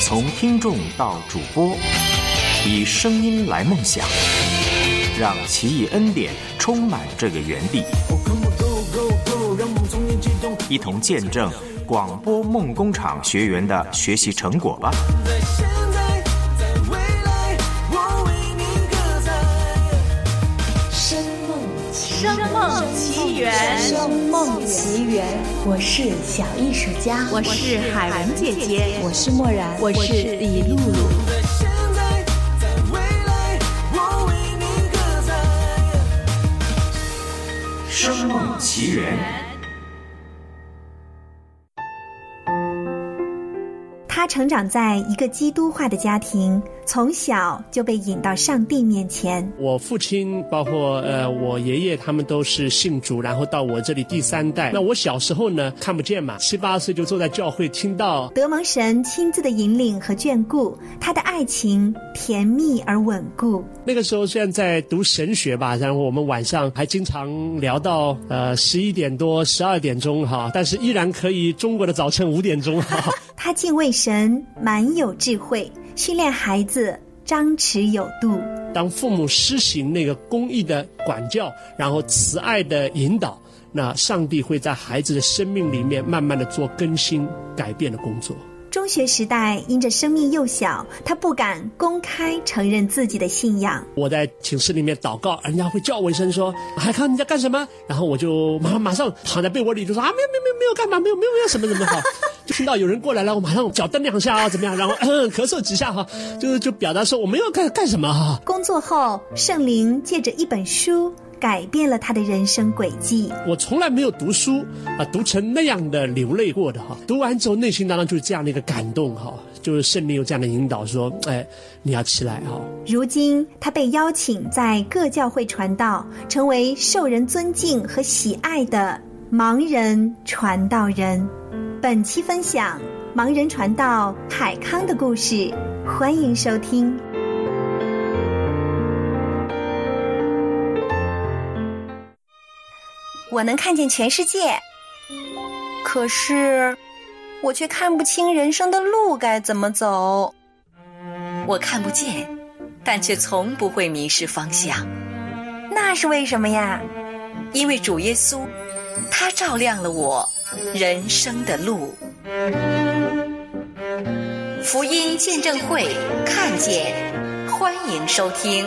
从听众到主播，以声音来梦想，让奇异恩典充满这个园地，一同见证广播梦工厂学员的学习成果吧。 声梦奇缘， 声梦奇缘，我是小艺术家， 我是海文姐姐， 我是默然， 我是李露露。 声梦奇缘。 他成长在一个基督化的家庭，从小就被引到上帝面前。 我父亲包括我爷爷他们都是信主，然后到我这里第3代。那我小时候呢看不见嘛，7、8岁就坐在教会听到得蒙神亲自的引领和眷顾，他的爱情甜蜜而稳固。 那个时候虽然在读神学吧，然后我们晚上还经常聊到11点多12点钟哈，但是依然可以中国的早晨5点钟哈。 他敬畏神，蛮有智慧，训练孩子张弛有度。 当父母施行那个公义的管教，然后慈爱的引导，那上帝会在孩子的生命里面慢慢的做更新改变的工作。 中学时代因着生命幼小，他不敢公开承认自己的信仰。 我在寝室里面祷告，人家会叫我一声说海康你在干什么，然后我就马上躺在被窝里就说没有干嘛，没有什么好。就听到有人过来了，我马上脚蹬2下啊，怎么样？然后咳嗽几下哈，就表达说我没有干什么哈。 工作后，圣灵借着一本书改变了他的人生轨迹。 我从来没有读书读成那样的流泪过的哈。读完之后，内心当中就是这样的一个感动哈，就是圣灵有这样的引导说，你要起来哈。 如今他被邀请在各教会传道，成为受人尊敬和喜爱的盲人传道人。本期分享盲人传道海康的故事，欢迎收听。 我能看见全世界，可是我却看不清人生的路该怎么走。 我看不见，但却从不会迷失方向。 那是为什么呀？ 因为主耶稣，他照亮了我人生的路。福音见证会，看见，欢迎收听。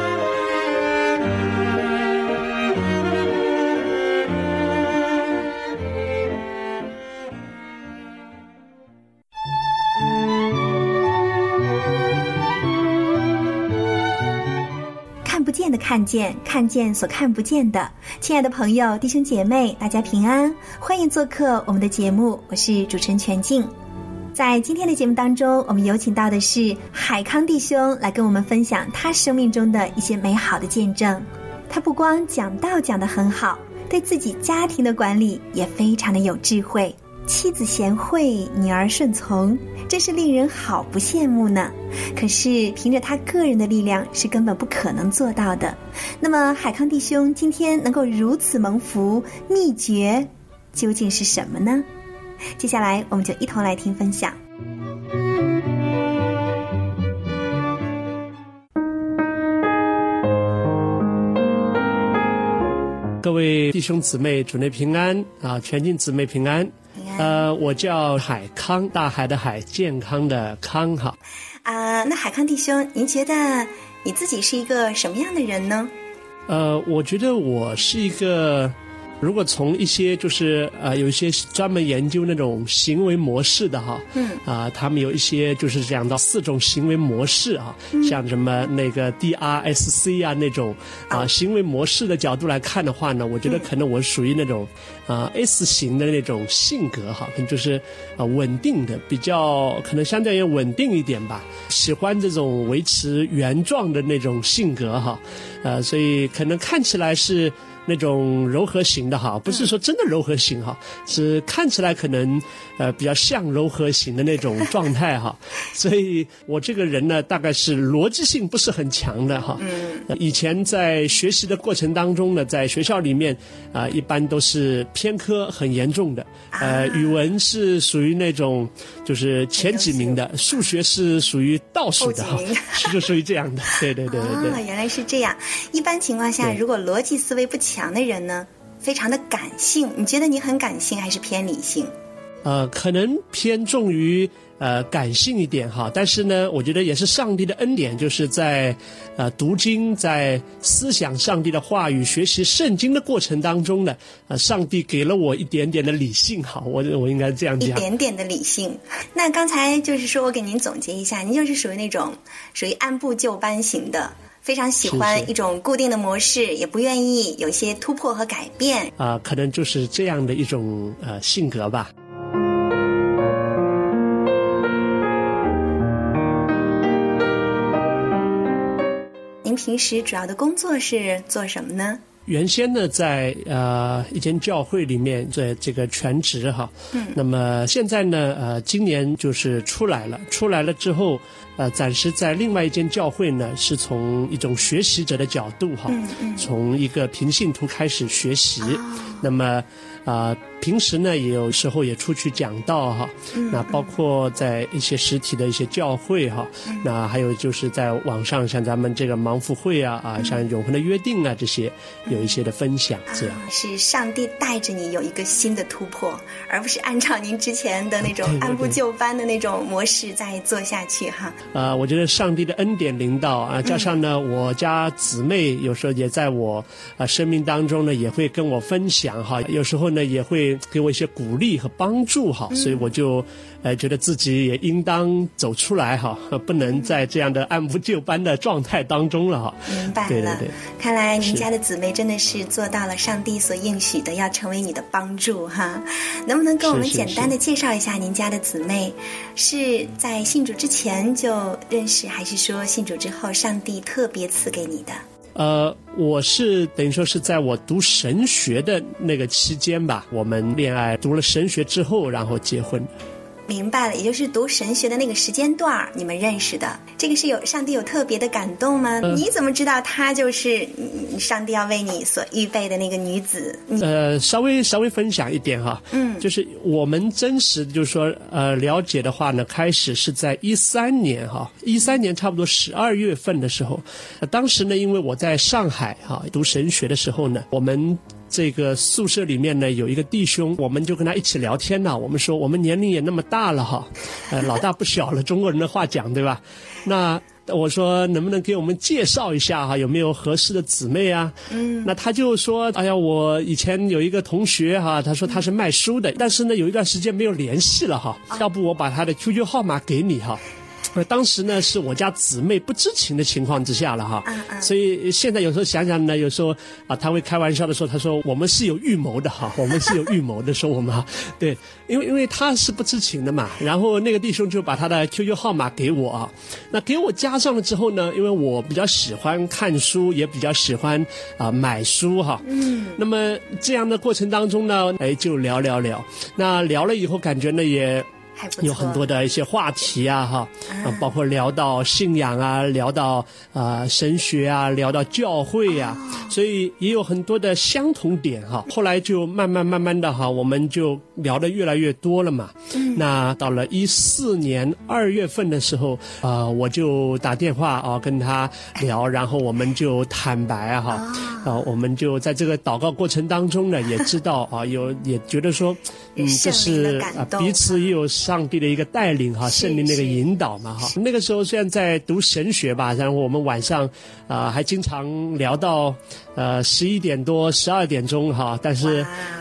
看不见的看见，看见所看不见的。亲爱的朋友弟兄姐妹，大家平安，欢迎做客我们的节目，我是主持人全静。在今天的节目当中，我们有请到的是海康弟兄来跟我们分享他生命中的一些美好的见证。他不光讲道讲得很好，对自己家庭的管理也非常的有智慧，妻子贤惠，女儿顺从，真是令人好不羡慕呢。可是凭着他个人的力量是根本不可能做到的。那么海康弟兄今天能够如此蒙福，秘诀究竟是什么呢？接下来我们就一同来听分享。 各位弟兄姊妹，主内平安啊！全境姊妹平安。我叫海康，大海的海，健康的康哈。 那海康弟兄，您觉得你自己是一个什么样的人呢？ 我觉得我是一个，如果从一些就是有一些专门研究那种行为模式的哈，他们有一些就是讲到4种行为模式啊，像什么那个 DRSC 啊那种行为模式的角度来看的话呢，我觉得可能我属于那种S 型的那种性格哈，可能就是稳定的，比较可能相对于稳定一点吧，喜欢这种维持原状的那种性格哈，所以可能看起来是那种柔和型的哈，不是说真的柔和型哈，是看起来可能比较像柔和型的那种状态哈。所以我这个人呢，大概是逻辑性不是很强的哈。以前在学习的过程当中呢，在学校里面一般都是偏科很严重的，语文是属于那种就是前几名的，数学是属于倒数的哈，就属于这样的。对对对对对。 原来是这样。一般情况下，如果逻辑思维不强的人呢，非常的感性，你觉得你很感性还是偏理性？ 可能偏重于感性一点哈，但是呢，我觉得也是上帝的恩典，就是在读经、在思想上帝的话语、学习圣经的过程当中呢，上帝给了我一点点的理性哈，我应该这样讲， 一点点的理性。那刚才就是说我给您总结一下，您就是属于那种属于按部就班型的。非常喜欢一种固定的模式，也不愿意有些突破和改变。 可能就是这样的一种性格吧。 您平时主要的工作是做什么呢？ 原先呢，在一间教会里面在这个全职哈，那么现在呢，今年就是出来了之后，暂时在另外一间教会呢，是从一种学习者的角度哈，从一个平信徒开始学习，那么平时呢，也有时候也出去讲道哈，那包括在一些实体的一些教会哈，那还有就是在网上像咱们这个盲福会像永恒的约定这些有一些的分享，这样是上帝带着你有一个新的突破，而不是按照您之前的那种按部就班的那种模式再做下去哈。 我觉得上帝的恩典临到加上呢，我家姊妹有时候也在我生命当中呢，也会跟我分享哈，有时候呢也会给我一些鼓励和帮助哈，所以我就觉得自己也应当走出来哈，不能在这样的按部就班的状态当中了哈。 明白了，对对对，看来您家的姊妹真的是做到了上帝所应许的，要成为你的帮助哈。能不能跟我们简单的介绍一下您家的姊妹？是在信主之前就认识，还是说信主之后上帝特别赐给你的？ 我是等于说是在我读神学的那个期间吧，我们恋爱，读了神学之后，然后结婚。 明白了，也就是读神学的那个时间段你们认识的。这个是上帝有特别的感动吗？你怎么知道她就是上帝要为你所预备的那个女子？ 稍微分享一点哈，就是我们真实就是说了解的话呢，开始是在13年哈，13年差不多12月份的时候，当时呢，因为我在上海读神学的时候呢，我们这个宿舍里面呢有一个弟兄，我们就跟他一起聊天呢，我们说我们年龄也那么大了哈，老大不小了，中国人的话讲对吧？那我说能不能给我们介绍一下哈，有没有合适的姊妹啊？那他就说，哎呀，我以前有一个同学哈，他说他是卖书的，但是呢有一段时间没有联系了哈，要不我把他的 QQ 号码给你哈。当时呢是我家姊妹不知情的情况之下了哈，所以现在有时候想想呢，有时候他会开玩笑的说，他说我们是有预谋的哈，我们是有预谋的说我们对，因为他是不知情的嘛，然后那个弟兄就把他的 QQ 号码给我那给我加上了之后呢，因为我比较喜欢看书，也比较喜欢买书哈，那么这样的过程当中呢，就聊，那聊了以后感觉呢也有很多的一些话题包括聊到信仰聊到神学聊到教会所以也有很多的相同点后来就慢慢的我们就聊得越来越多了嘛。那到了14年2月份的时候我就打电话跟他聊，然后我们就坦白我们就在这个祷告过程当中呢，也知道也觉得说这是彼此也有上帝的一个带领圣灵那个引导嘛那个时候虽然在读神学吧，然后我们晚上还经常聊到11点多12点钟但是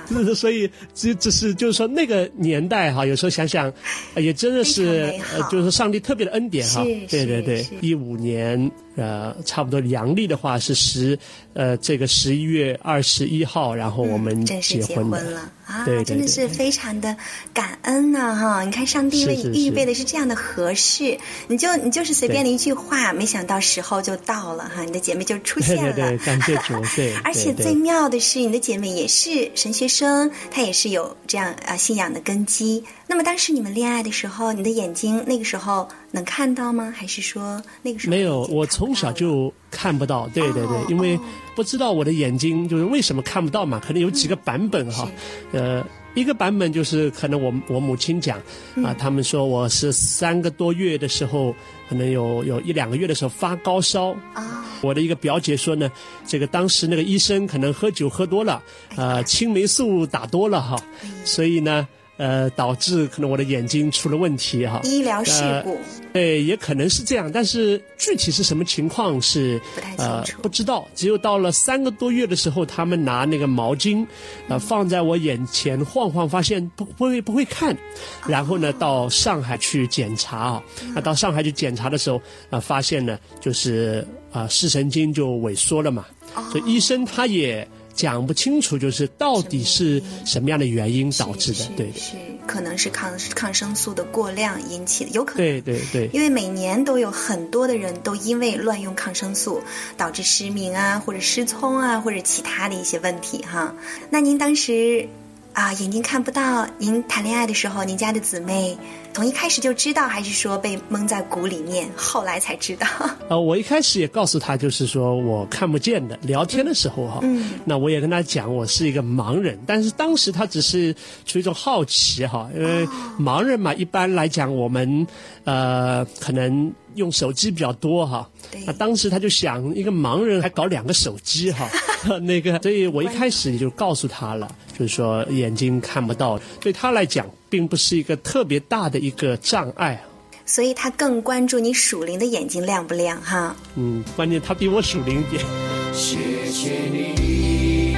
所以只是就是说那个年代哈，有时候想想，也真的是就是上帝特别的恩典哈。对对对，15年差不多阳历的话是这个11月21号，然后我们结婚了。 啊， 对对对， 真的是非常的感恩呐哈！你看上帝为你预备的是这样的合适，你就是随便的一句话，没想到时候就到了哈，你的姐妹就出现了。 对对对，感谢主。对， 而且最妙的是，你的姐妹也是神学生，她也是有这样信仰的根基。那么当时你们恋爱的时候，你的眼睛那个时候能看到吗？还是说那个时候没有？我从小就看不到。对对对，因为不知道我的眼睛就是为什么看不到嘛，可能有几个版本哈。一个版本就是可能我母亲讲他们说我是3个多月的时候，可能有1-2个月的时候发高烧啊。我的一个表姐说呢，这个当时那个医生可能喝酒喝多了，青霉素打多了哈，所以呢导致可能我的眼睛出了问题哈。 医疗事故。 对，也可能是这样，但是具体是什么情况是不太清楚， 不知道。只有到了3个多月的时候，他们拿那个毛巾放在我眼前晃晃，发现不会看，然后呢到上海去检查到上海去检查的时候发现呢就是视神经就萎缩了嘛，所以医生他也讲不清楚，就是到底是什么样的原因导致的。对， 是可能是抗生素的过量引起的，有可能。 对对对， 因为每年都有很多的人都因为乱用抗生素导致失明啊，或者失聪啊，或者其他的一些问题哈。那您当时眼睛看不到，您谈恋爱的时候，您家的姊妹从一开始就知道，还是说被蒙在鼓里面，后来才知道？ 我一开始也告诉他，就是说我看不见的。聊天的时候哈，那我也跟他讲我是一个盲人，但是当时他只是出于一种好奇哈，因为盲人嘛，一般来讲我们可能用手机比较多哈。那当时他就想，一个盲人还搞2个手机哈，所以我一开始就告诉他了，就是说眼睛看不到，对他来讲并不是一个特别大的一个障碍。 所以他更关注你属灵的眼睛亮不亮哈。 关键他比我属灵一点。 谢谢你，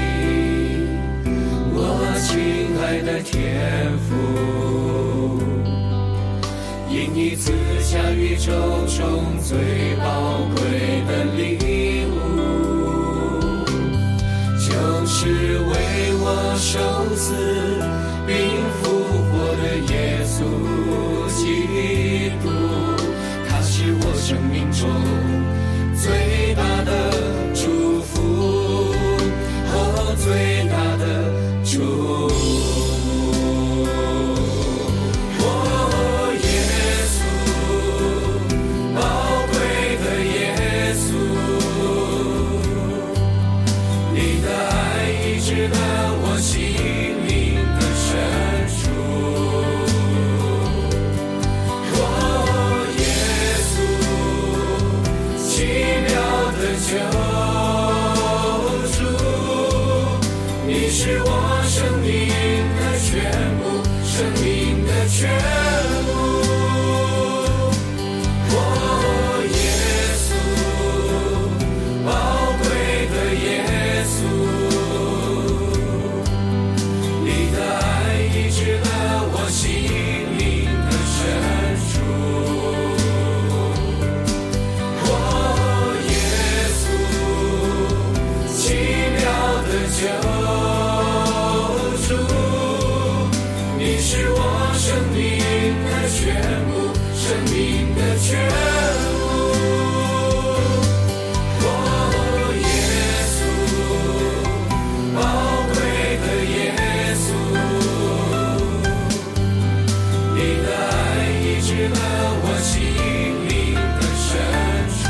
我亲爱的天父，因你赐下宇宙中最宝贵的礼物，就是为我受死并复活的耶稣基督，他是我生命中最大的祝福，最大的祝福。耶稣，宝贵的耶稣，你的爱医治了我心灵的深处。耶稣，奇妙的救主，你是我生命的全部，生命的全部。耶稣，宝贵的耶稣，你的爱医治了我心灵的深处。耶稣，奇妙的救主，你是我生命的全部，生命的全部。耶稣，宝贵的耶稣，你的爱医治了我心灵的深处。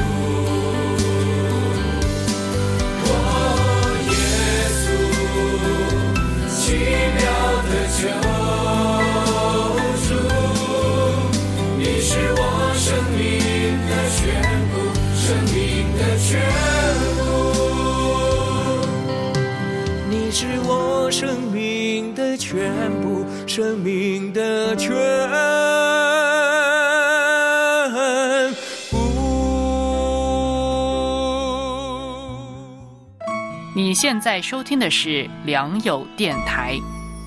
耶稣，奇妙的救主，你是我生命的全部，生命的全部。你是我生命的全部，生命的全部。 你现在收听的是良友电台。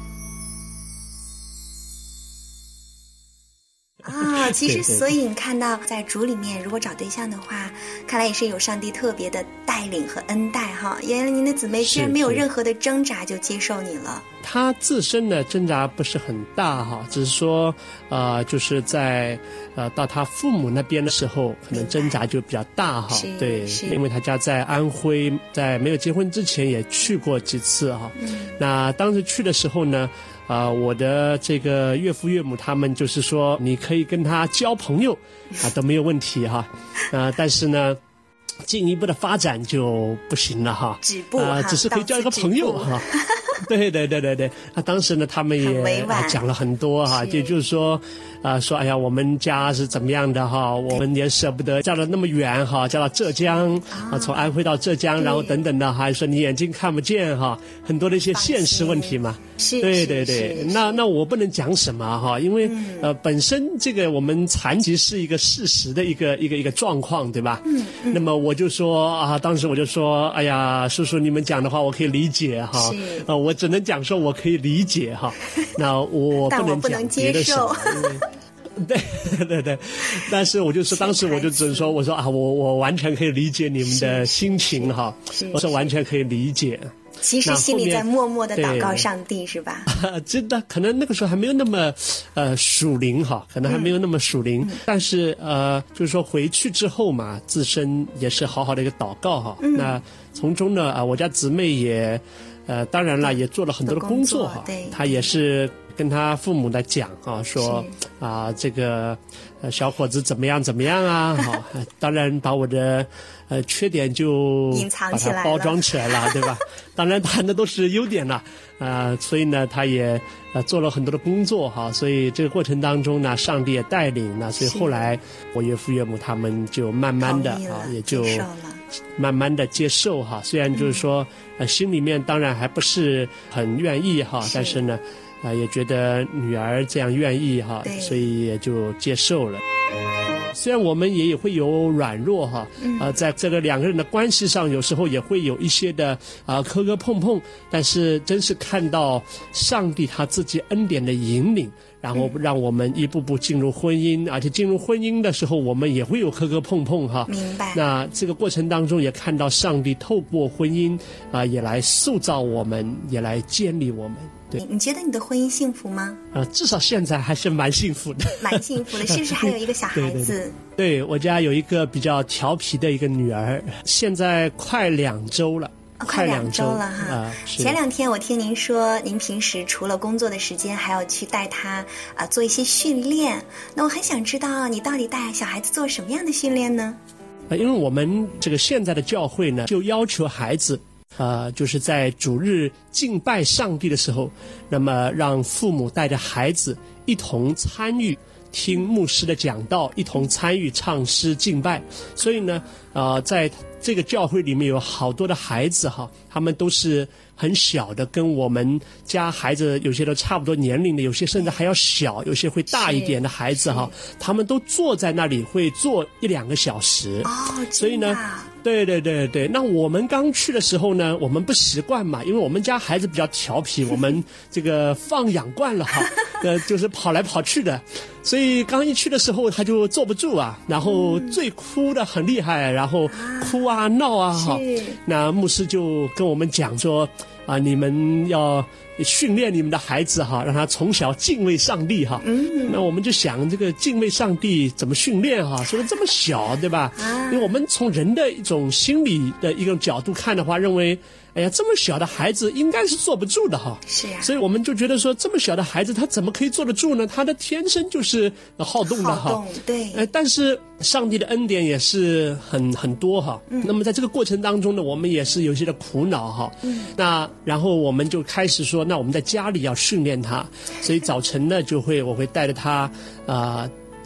其实所以你看到在主里面如果找对象的话，看来也是有上帝特别的带领和恩待哈。原来您的姊妹居然没有任何的挣扎就接受你了。 她自身的挣扎不是很大哈，只是说就是在到她父母那边的时候可能挣扎就比较大哈。对，因为她家在安徽，在没有结婚之前也去过几次哈。那当时去的时候呢，我的这个岳父岳母他们就是说你可以跟他交朋友都没有问题哈。但是呢进一步的发展就不行了哈，只是可以交一个朋友哈。对，当时呢他们也讲了很多哈，也就是说说哎呀我们家是怎么样的哈，我们也舍不得嫁到那么远哈，嫁到浙江从安徽到浙江，然后等等的，还说你眼睛看不见哈，很多的一些现实问题嘛。对，那我不能讲什么哈，因为本身这个我们残疾是一个事实的一个状况，对吧？那么我就说当时我就说哎呀叔叔你们讲的话我可以理解哈，我只能讲说我可以理解哈，那我不能讲别的什么。对，但是我就说当时我就只是说我说我完全可以理解你们的心情哈，我说完全可以理解。 其实心里在默默的祷告上帝是吧？ 真的可能那个时候还没有那么属灵哈，可能还没有那么属灵，但是就是说回去之后嘛，自身也是好好的一个祷告哈。那从中呢我家姊妹也当然了也做了很多的工作哈，她也是跟他父母的讲说这个小伙子怎么样啊当然把我的缺点就把它包装起来了，对吧？当然谈的都是优点了所以呢他也做了很多的工作哈，所以这个过程当中呢上帝也带领呢，所以后来我岳父岳母他们就慢慢的也就慢慢的接受哈，虽然就是说心里面当然还不是很愿意哈，但是呢也觉得女儿这样愿意哈，所以也就接受了。虽然我们也会有软弱哈，在这个两个人的关系上有时候也会有一些的磕磕碰碰，但是真是看到上帝他自己恩典的引领，然后让我们一步步进入婚姻，而且进入婚姻的时候我们也会有磕磕碰碰哈。 明白。 那这个过程当中也看到上帝透过婚姻也来塑造我们，也来建立我们。对， 你觉得你的婚姻幸福吗？ 至少现在还是蛮幸福的。 蛮幸福的，是不是还有一个小孩子？ 对，我家有一个比较调皮的一个女儿，现在快2周了。 快2周了哈。前2天我听您说，您平时除了工作的时间，还要去带她做一些训练。那我很想知道，你到底带小孩子做什么样的训练呢？ 因为我们这个现在的教会呢，就要求孩子就是在主日敬拜上帝的时候，那么让父母带着孩子一同参与听牧师的讲道，一同参与唱诗敬拜。所以呢在这个教会里面有好多的孩子哈，他们都是很小的，跟我们家孩子有些都差不多年龄的，有些甚至还要小，有些会大一点的孩子哈，他们都坐在那里会坐1-2个小时。所以呢对，那我们刚去的时候呢，我们不习惯嘛，因为我们家孩子比较调皮，我们这个放养惯了哈，就是跑来跑去的，所以刚一去的时候他就坐不住然后最哭的很厉害，然后哭闹哈。那牧师就跟我们讲说你们要训练你们的孩子哈，让他从小敬畏上帝哈。那我们就想这个敬畏上帝怎么训练哈？说的这么小，对吧？因为我们从人的一种心理的一个角度看的话，认为哎呀这么小的孩子应该是坐不住的哈。 是呀。 所以我们就觉得说这么小的孩子他怎么可以坐得住呢？他的天生就是好动的哈。 对。 但是上帝的恩典也是很多哈。那么在这个过程当中呢，我们也是有些的苦恼哈。那然后我们就开始说，那我们在家里要训练他，所以早晨呢我会带着他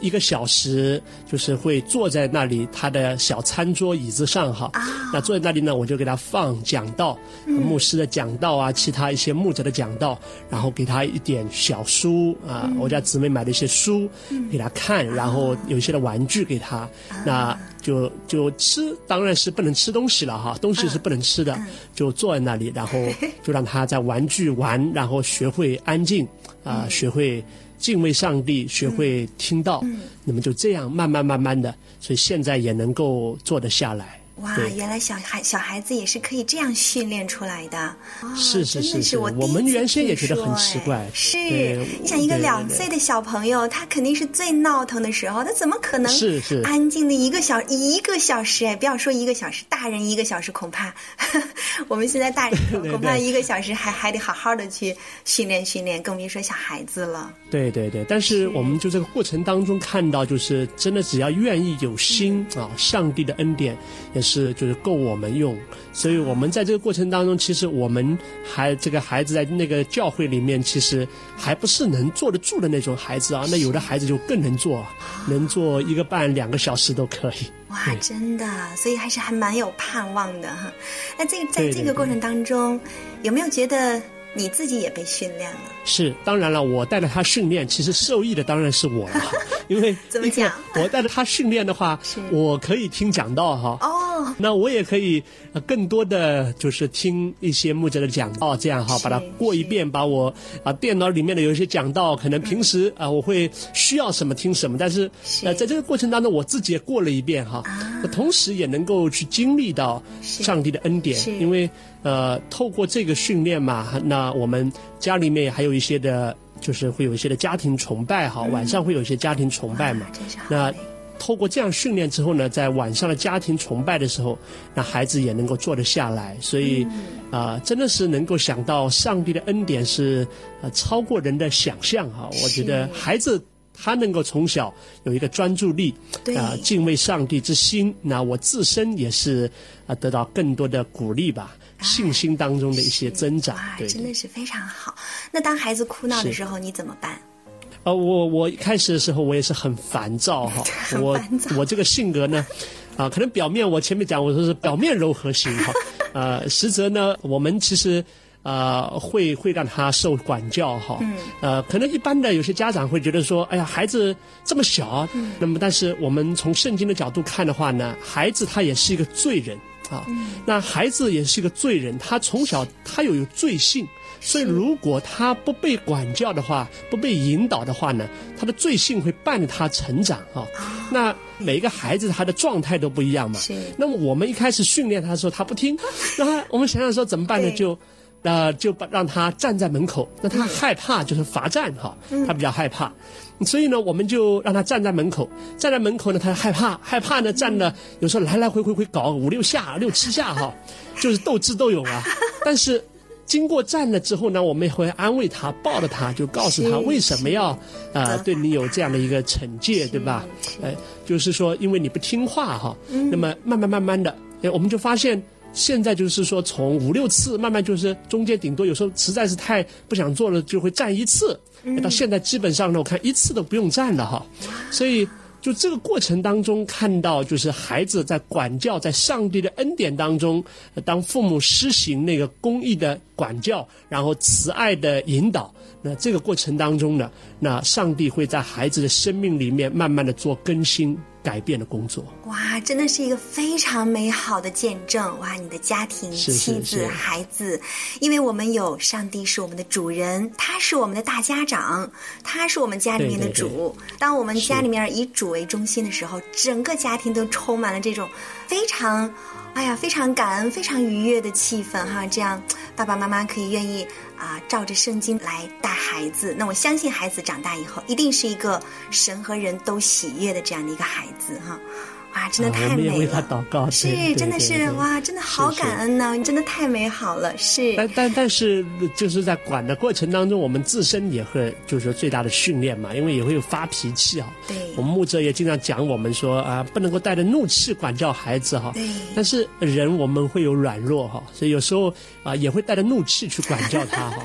1个小时，就是会坐在那里他的小餐桌椅子上哈。那坐在那里呢，我就给他放讲道，牧师的讲道啊，其他一些牧者的讲道，然后给他一点小书啊，我家姊妹买了一些书给他看，然后有一些的玩具给他，那就吃，当然是不能吃东西了哈，东西是不能吃的，就坐在那里，然后就让他在玩具玩，然后学会安静啊，学会敬畏上帝，学会听道，那么就这样慢慢的，所以现在也能够做得下来。 哇，原来小孩子也是可以这样训练出来的。 是，我们原先也觉得很奇怪。 是，你想一个2岁的小朋友，他肯定是最闹腾的时候，他怎么可能安静的1个小时？哎，不要说1个小时，大人1个小时恐怕，我们现在大人恐怕1个小时还得好好的去训练，更别说小孩子了。 对，但是我们就这个过程当中看到，就是真的只要愿意有心啊，上帝的恩典也是就是够我们用。所以我们在这个过程当中，其实我们这个孩子在那个教会里面，其实还不是能坐得住的那种孩子啊。那有的孩子就更能坐，能坐1个半2个小时都可以。 哇，真的，所以还蛮有盼望的哈。那在这个过程当中，有没有觉得你自己也被训练了？ 是，当然了，我带着他训练，其实受益的当然是我了，因为怎么讲？ 我带着他训练的话，我可以听讲道哈。那我也可以更多的就是听一些牧者的讲道，这样哈，把它过一遍，把我电脑里面的有一些讲道，可能平时我会需要什么听什么，但是在这个过程当中，我自己也过了一遍哈，同时也能够去经历到上帝的恩典，因为透过这个训练嘛，那我们家里面还有一些的，就是会有一些的家庭崇拜哈，晚上会有一些家庭崇拜嘛，那透过这样训练之后呢，在晚上的家庭崇拜的时候，那孩子也能够坐得下来，所以真的是能够想到上帝的恩典是超过人的想象哈。我觉得孩子他能够从小有一个专注力，敬畏上帝之心，那我自身也是得到更多的鼓励吧，信心当中的一些增长。对， 真的是非常好。那当孩子哭闹的时候，你怎么办？ 我一开始的时候我也是很烦躁哈，我这个性格呢，可能表面我前面讲我说是表面柔和型哈，实则呢我们其实会让他受管教哈，可能一般的有些家长会觉得说，哎呀孩子这么小，那么但是我们从圣经的角度看的话呢，孩子他也是一个罪人啊，那孩子也是一个罪人，他从小他有罪性。所以如果他不被管教的话，不被引导的话呢，他的罪性会伴着他成长啊。那每一个孩子他的状态都不一样嘛。那么我们一开始训练他的时候他不听，那我们想想说怎么办呢？就让他站在门口，那他害怕就是罚站哈，他比较害怕。所以呢，我们就让他站在门口，呢，他害怕呢，站了有时候来回搞5、6下、6、7下哈，就是斗智斗勇啊。但是经过站了之后呢，我们也会安慰他，抱着他，就告诉他为什么要对你有这样的一个惩戒，对吧？就是说因为你不听话哈，那么慢慢的，我们就发现现在就是说从5、6次慢慢就是中间顶多有时候实在是太不想做了就会站1次，到现在基本上呢我看1次都不用站了哈，所以就这个过程当中看到，就是孩子在管教，在上帝的恩典当中，当父母施行那个公义的管教，然后慈爱的引导，那这个过程当中呢，那上帝会在孩子的生命里面慢慢的做更新改变的工作。 哇，真的是一个非常美好的见证。哇，你的家庭、妻子、孩子，因为我们有上帝是我们的主人，他是我们的大家长，他是我们家里面的主。当我们家里面以主为中心的时候，整个家庭都充满了这种非常感恩、非常愉悦的气氛哈。这样爸爸妈妈可以愿意照着圣经来带孩子，那我相信孩子长大以后一定是一个神和人都喜悦的这样的一个孩子哈。哇，真的太美了！ 我们也为他祷告， 是，真的是哇，真的好感恩呢，你真的太美好了，是。 但是就是在管的过程当中，我们自身也会就是说最大的训练嘛，因为也会有发脾气啊。 对。 我们牧者也经常讲我们说不能够带着怒气管教孩子哈。 对。 但是人我们会有软弱哈，所以有时候也会带着怒气去管教他哈。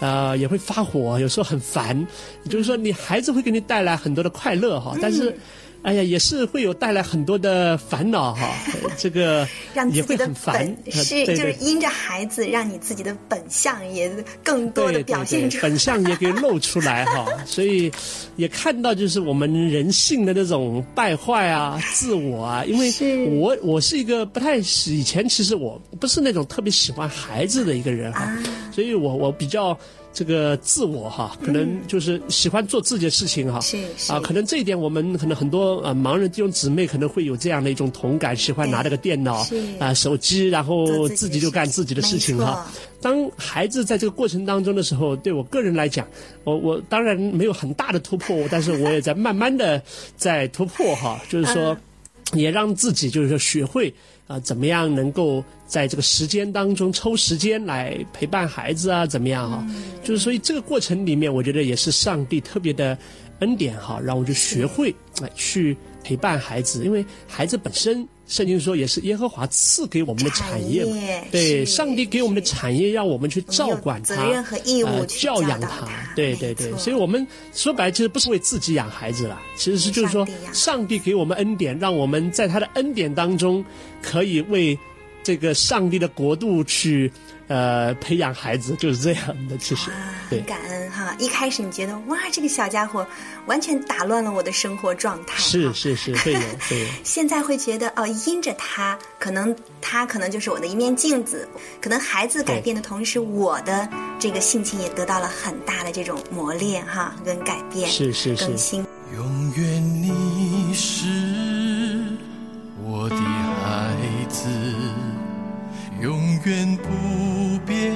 也会发火，有时候很烦。就是说，你孩子会给你带来很多的快乐哈，但是。哎呀，也是会有带来很多的烦恼哈，这个也会很烦， 是就是因着孩子，让你自己的本相也更多的表现出来， 本相也给露出来哈，所以也看到就是我们人性的那种败坏啊、自我啊，因为我是一个不太以前其实我不是那种特别喜欢孩子的一个人哈，所以我比较。这个自我哈，可能就是喜欢做自己的事情哈，可能这一点我们可能很多盲人弟兄姊妹可能会有这样的一种同感，喜欢拿这个电脑手机，然后自己就干自己的事情哈。当孩子在这个过程当中的时候，对我个人来讲，我当然没有很大的突破，但是我也在慢慢的在突破哈，就是说，也让自己就是说学会。怎么样能够在这个时间当中抽时间来陪伴孩子啊？怎么样哈？就是所以这个过程里面，我觉得也是上帝特别的恩典哈，让我就学会去陪伴孩子，因为孩子本身。圣经说也是耶和华赐给我们的产业嘛，对，上帝给我们的产业，让我们去照管它， 责任和义务去教养它，对，所以我们说白了，其实不是为自己养孩子了，其实是就是说，上帝给我们恩典，让我们在他的恩典当中，可以为这个上帝的国度去培养孩子，就是这样的。其实，对， 感恩哈。一开始你觉得哇，这个小家伙完全打乱了我的生活状态， 是，会有。 现在会觉得哦，因着他可能就是我的一面镜子，可能孩子改变的同时，我的这个性情也得到了很大的这种磨练哈，跟改变， 是更新。 永远你是我的孩子，永远不变，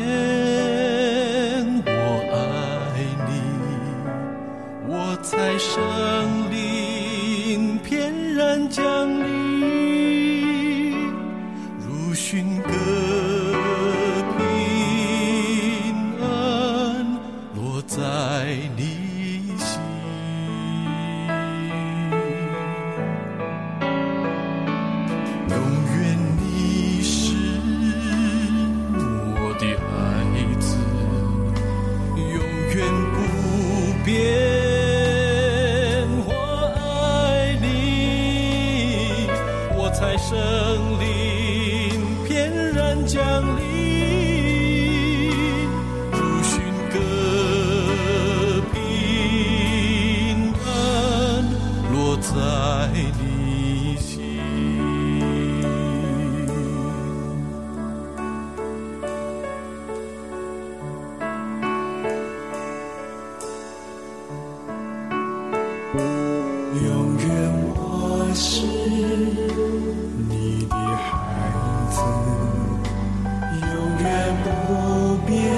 我爱你，我在圣灵翩然降临，如寻歌平安落在你心，永远你是我的孩子，永远不变，我爱你，我在圣灵翩然降临，如寻歌平安落在你心。永远我是你的孩子，永远不变，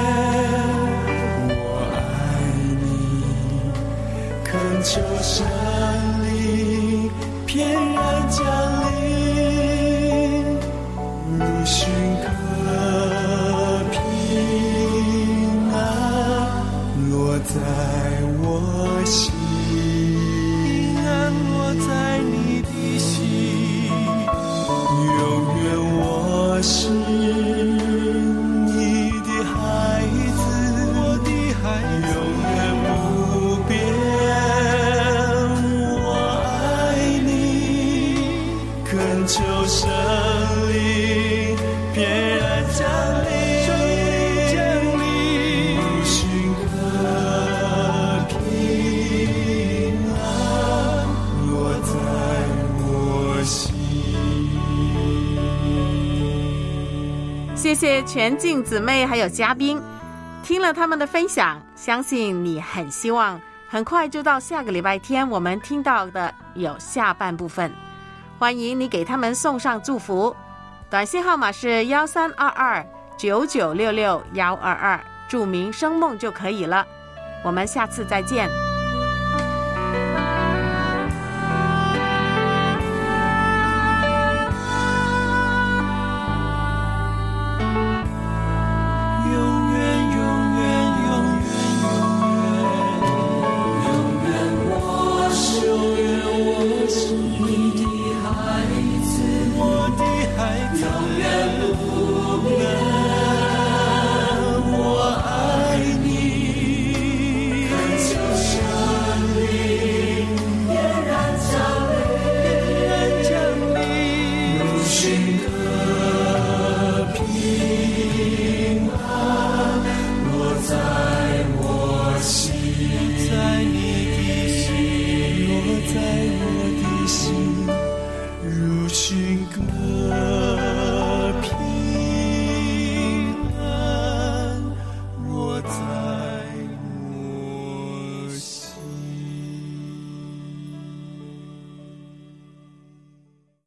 我爱你，恳求圣灵翩然降临，如寻歌平安落在我心，平安落在你的心，永远我是你的孩子，我的孩子，永远不变，我爱你，恳求圣灵翩然降临，如寻歌平安落在我心。 谢谢全静姊妹还有嘉宾，听了他们的分享，相信你很希望很快就到下个礼拜天我们听到的有下半部分，欢迎你给他们送上祝福，短信号码是1322996622，注明声梦就可以了。我们下次再见。